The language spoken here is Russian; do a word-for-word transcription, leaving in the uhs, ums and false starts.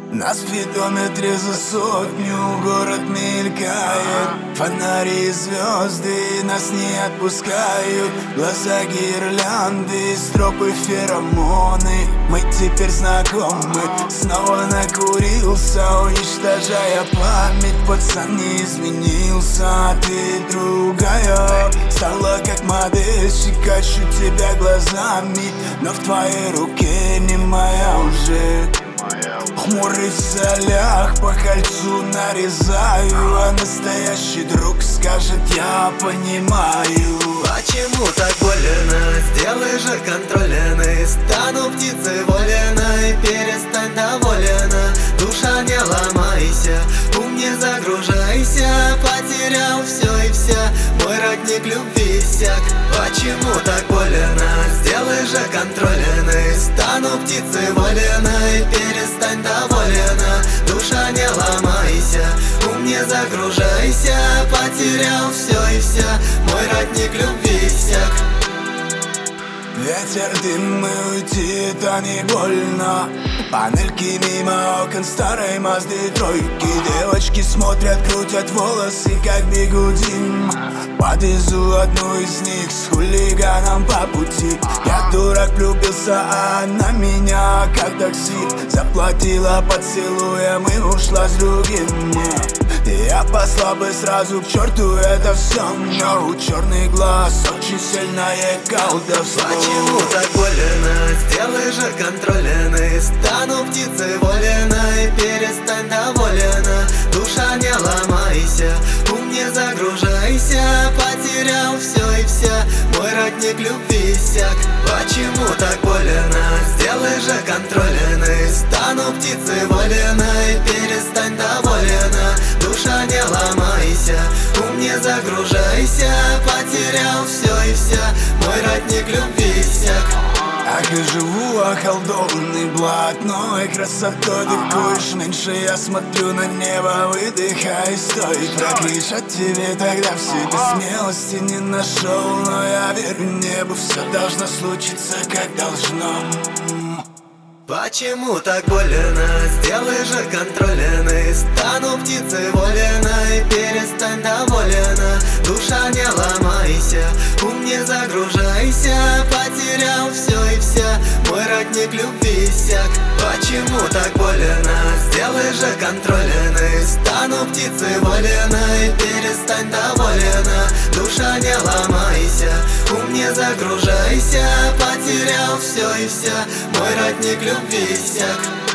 На спидометре за сотню город мелькает. Фонари и звезды нас не отпускают. Глаза гирлянды, стропы феромоны. Мы теперь знакомы. Снова накурился, уничтожая память. Пацан не изменился, а ты другая. Стала как модель, щекочу тебя глазами. Но в твоей руке не моя уже. Хмурый в солях, по кольцу нарезаю. А настоящий друг скажет: я понимаю. Почему так больно? Сделай же контрольный. Стану птицей воленой, перестань доволена. Душа, не ломайся, ум не загружайся. Потерял все и вся, мой родник любви иссяк. Почему так больно? Сделай же контрольный. Стану птицей воленой, перестань доволена. Душа, не ломайся, ум не загружайся. Потерял все и вся, мой родник любви иссяк. Ветер, дым, мы уйти, это не больно. Панельки мимо окон старой Мазды тройки. Девочки смотрят, крутят волосы, как бигудин. Подвезу одну из них с хулиганом по пути. Я дурак влюбился, а она меня как такси. Заплатила поцелуем и ушла с другим. Я послал бы сразу к черту это все, но у черный глаз очень сильное колдовство. Почему так больно? Сделай же контрольный. Стану птицей воленой, перестань доволена. Душа, не ломайся, ум не загружайся. Потерял все и вся, мой родник любви иссяк. Почему так больно? Сделай же контрольный. Стану птицей воленой, перестань доволена. Душа, не ломайся, ум не загружайся. Потерял все и вся, мой родник любви иссяк. Так и живу околдованный блатной красотой. Дыкуешь меньше, я смотрю на небо, выдыхай, стой. Прокричать тебе тогда в себе смелости не нашел. Но я верю небу, все должно случиться как должно. Почему так больно? Сделай же контрольный. Стану птицей воленой, перестань доволена. Душа, не ломайся, ум не загружайся. Потерял все и вся, мой родник любви иссяк. Почему так больно? Сделай же контрольный. Стану птицей воленой, перестань доволена. Душа, не ломайся, ум не загружайся. Потерял все и вся, мой родник любви иссяк.